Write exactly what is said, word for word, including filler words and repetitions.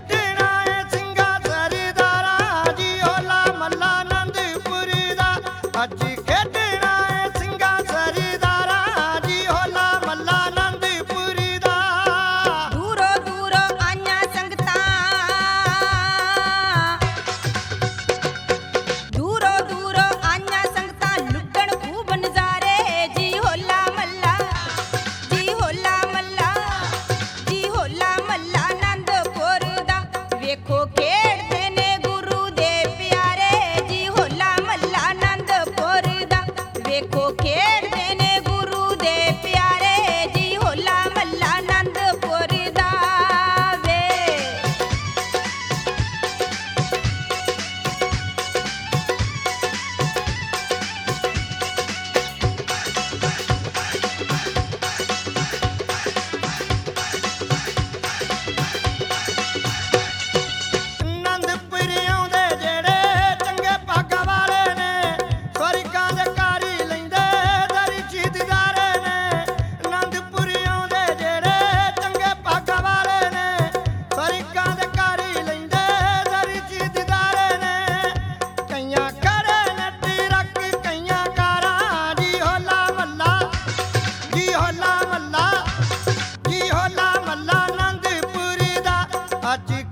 ਖੇਡਣਾ ਏ ਸਿੰਘਾਂ ਸਰਦਾਰਾਂ ਜੀ ਹੋਲਾ ਮਹੱਲਾ ਆਨੰਦਪੁਰ ਦਾ। ਅੱਜ ਖੇਡਣਾ ਏ ਸਿੰਘਾਂ ਸਰਦਾਰਾਂ ਜੀ ਹੋਲਾ ਮਹੱਲਾ ਆਨੰਦਪੁਰ ਦਾ। ਦੂਰੋਂ ਦੂਰੋਂ ਆਈਆਂ ਸੰਗਤਾਂ, ਦੂਰੋਂ ਦੂਰੋਂ ਆਈਆਂ ਸੰਗਤਾਂ ਲੁੱਟਣ ਖੂਬ ਨਜ਼ਾਰੇ ਜੀ ਹੋਲਾ ਮਹੱਲਾ, ਜੀ ਹੋਲਾ ਮਹੱਲਾ, ਜੀ ਹੋਲਾ ਮਹੱਲਾ ਆਨੰਦਪੁਰ ਦਾ। ਵੇਖੋ ਖੇਡਦੇ ਨੇ ਗੁਰੂ ਦੇ ਪਿਆਰੇ ਜੀ ਹੋਲਾ ਮਹੱਲਾ ਆਨੰਦਪੁਰ ਦਾ। ਵੇਖੋ ਖੇਡਦੇ ਨੇ ਗੁਰੂ ਦੇ ਪਿਆਰੇ ਜੀ ਹੋਲਾ ਮਹੱਲਾ ਆਨੰਦਪੁਰ ਦਾ ਵੇ। ਆਨੰਦਪੁਰ ਆਉਂਦੇ ਜਿਹੜੇ ਚੰਗੇ ਭਾਗਾਂ ਵਾਲੇ ਨੇ, ਸਵਰਗਾਂ ਦੇ ਘਰ ਹੀ ਲੈਂਦੇ ਦਰਜੀ ਦੀਦਾਰੇ ਨੇ। ਆਨੰਦਪੁਰ ਆਉਂਦੇ ਜਿਹੜੇ ਚੰਗੇ ਭਾਗਾਂ ਵਾਲੇ ਨੇ, ਸਵਰਗਾਂ ਦੇ ਘਰ ਹੀ ਲੈਂਦੇ ਦਰਜੀ ਦੀਦਾਰੇ ਨੇ। ਕਈਆਂ ਘਰੇ ਨੱਟੀ ਰੱਖ ਕਈਆਂ ਕਾਰਾਂ ਜੀ ਹੋਲਾ ਮਹੱਲਾ, ਜੀ ਹੋਲਾ ਮਹੱਲਾ, ਜੀ ਹੋਲਾ ਮਹੱਲਾ ਆਨੰਦਪੁਰ ਦਾ। ਅੱਜ